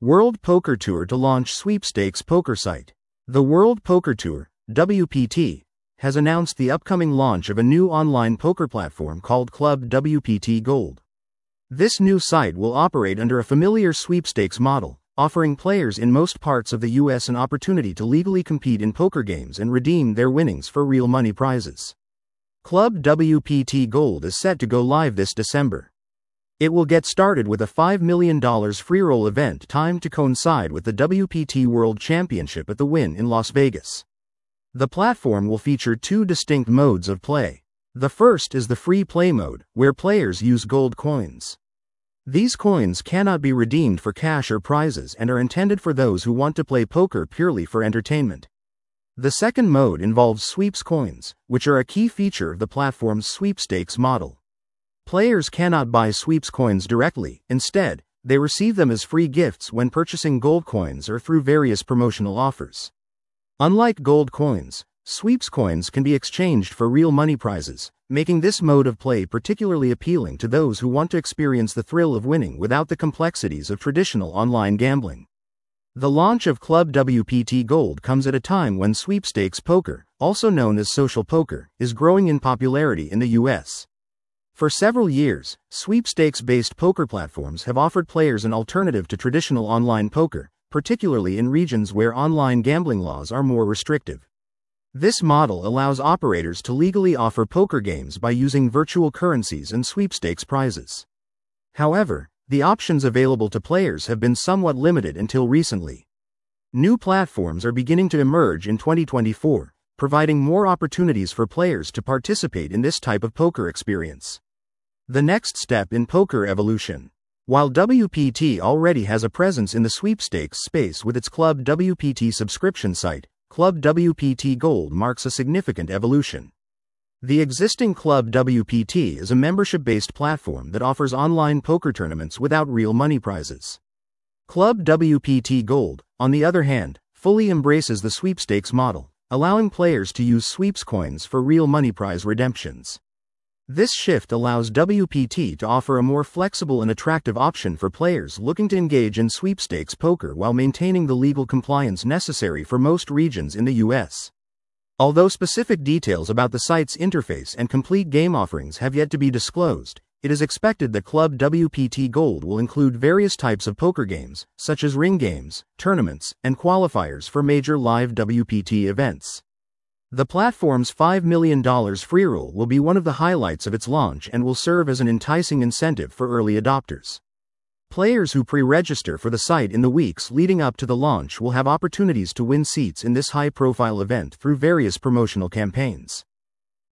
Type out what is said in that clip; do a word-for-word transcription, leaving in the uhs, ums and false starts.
World Poker Tour to launch sweepstakes poker site. The World Poker Tour, W P T, has announced the upcoming launch of a new online poker platform called Club W P T Gold. This new site will operate under a familiar sweepstakes model, offering players in most parts of the U S an opportunity to legally compete in poker games and redeem their winnings for real money prizes. Club W P T Gold is set to go live this December. It will get started with a five million dollars free roll event timed to coincide with the W P T World Championship at the Wynn in Las Vegas. The platform will feature two distinct modes of play. The first is the free play mode, where players use gold coins. These coins cannot be redeemed for cash or prizes and are intended for those who want to play poker purely for entertainment. The second mode involves sweeps coins, which are a key feature of the platform's sweepstakes model. Players cannot buy sweeps coins directly; instead, they receive them as free gifts when purchasing gold coins or through various promotional offers. Unlike gold coins, sweeps coins can be exchanged for real money prizes, making this mode of play particularly appealing to those who want to experience the thrill of winning without the complexities of traditional online gambling. The launch of Club W P T Gold comes at a time when sweepstakes poker, also known as social poker, is growing in popularity in the U S. For several years, sweepstakes-based poker platforms have offered players an alternative to traditional online poker, particularly in regions where online gambling laws are more restrictive. This model allows operators to legally offer poker games by using virtual currencies and sweepstakes prizes. However, the options available to players have been somewhat limited until recently. New platforms are beginning to emerge in twenty twenty-four, providing more opportunities for players to participate in this type of poker experience. The next step in poker evolution. While W P T already has a presence in the sweepstakes space with its Club W P T subscription site, Club W P T Gold marks a significant evolution. The existing Club W P T is a membership-based platform that offers online poker tournaments without real money prizes. Club W P T Gold, on the other hand, fully embraces the sweepstakes model, allowing players to use sweeps coins for real money prize redemptions. This shift allows W P T to offer a more flexible and attractive option for players looking to engage in sweepstakes poker while maintaining the legal compliance necessary for most regions in the U S. Although specific details about the site's interface and complete game offerings have yet to be disclosed, it is expected that Club W P T Gold will include various types of poker games, such as ring games, tournaments, and qualifiers for major live W P T events. The platform's five million dollars free roll will be one of the highlights of its launch and will serve as an enticing incentive for early adopters. Players who pre-register for the site in the weeks leading up to the launch will have opportunities to win seats in this high-profile event through various promotional campaigns.